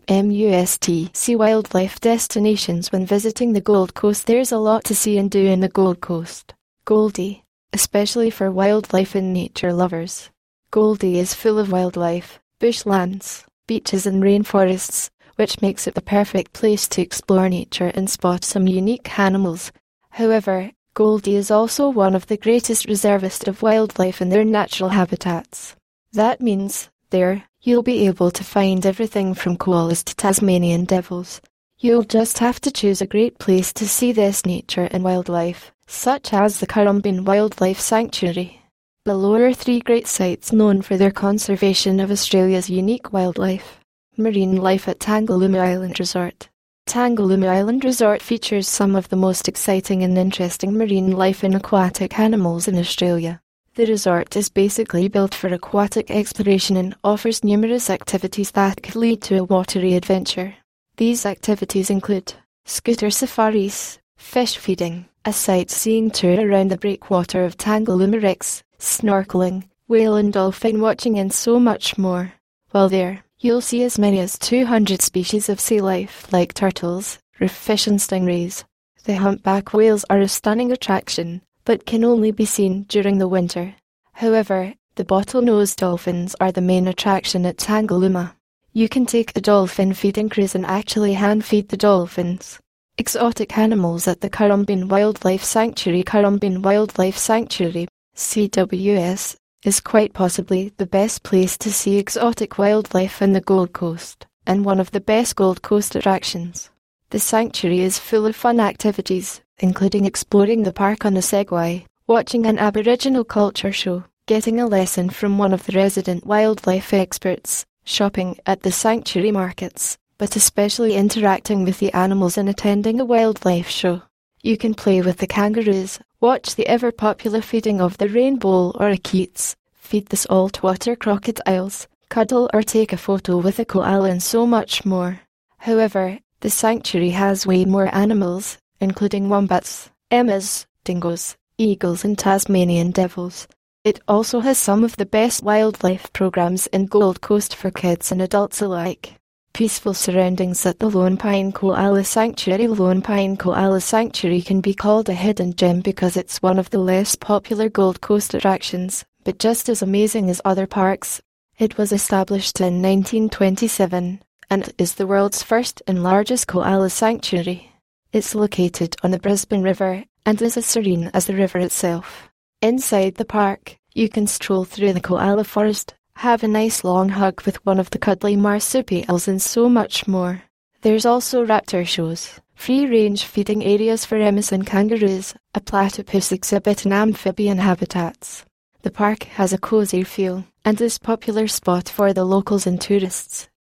See wildlife destinations when visiting the Gold Coast. There's a lot to see and do in the Gold Coast. Goldie, especially for wildlife and nature lovers. Goldie is full of wildlife, bushlands, beaches and rainforests, which makes it the perfect place to explore nature and spot some unique animals. However, Goldie is also one of the greatest reservists of wildlife in their natural habitats. That means, there, you'll be able to find everything from koalas to Tasmanian devils. You'll just have to choose a great place to see this nature and wildlife, such as the Currumbin Wildlife Sanctuary. Below are 3 great sites known for their conservation of Australia's unique wildlife. Marine life at Tangalooma Island Resort. Tangalooma Island Resort features some of the most exciting and interesting marine life and aquatic animals in Australia. The resort is basically built for aquatic exploration and offers numerous activities that could lead to a watery adventure. These activities include scooter safaris, fish feeding, a sightseeing tour around the breakwater of Tangalooma Wrecks, snorkeling, whale and dolphin watching and so much more. While there, you'll see as many as 200 species of sea life like turtles, reef fish and stingrays. The humpback whales are a stunning attraction, but can only be seen during the winter. However, the bottlenose dolphins are the main attraction at Tangalooma. You can take a dolphin feeding cruise and actually hand-feed the dolphins. Exotic animals at the Currumbin Wildlife Sanctuary. Currumbin Wildlife Sanctuary, CWS, is quite possibly the best place to see exotic wildlife in the Gold Coast, and one of the best Gold Coast attractions. The sanctuary is full of fun activities, including exploring the park on a Segway, watching an Aboriginal culture show, getting a lesson from one of the resident wildlife experts, shopping at the sanctuary markets, but especially interacting with the animals and attending a wildlife show. You can play with the kangaroos, watch the ever-popular feeding of the rainbow lorikeets, feed the saltwater crocodiles, cuddle or take a photo with a koala and so much more. However, the sanctuary has way more animals, including wombats, emus, dingoes, eagles and Tasmanian devils. It also has some of the best wildlife programs in Gold Coast for kids and adults alike. Peaceful surroundings at the Lone Pine Koala Sanctuary. Lone Pine Koala Sanctuary can be called a hidden gem because it's one of the less popular Gold Coast attractions, but just as amazing as other parks. It was established in 1927, and is the world's first and largest koala sanctuary. It's located on the Brisbane River, and is as serene as the river itself. Inside the park, you can stroll through the koala forest, have a nice long hug with one of the cuddly marsupials and so much more. There's also raptor shows, free-range feeding areas for emus and kangaroos, a platypus exhibit and amphibian habitats. The park has a cozy feel, and is a popular spot for the locals and tourists.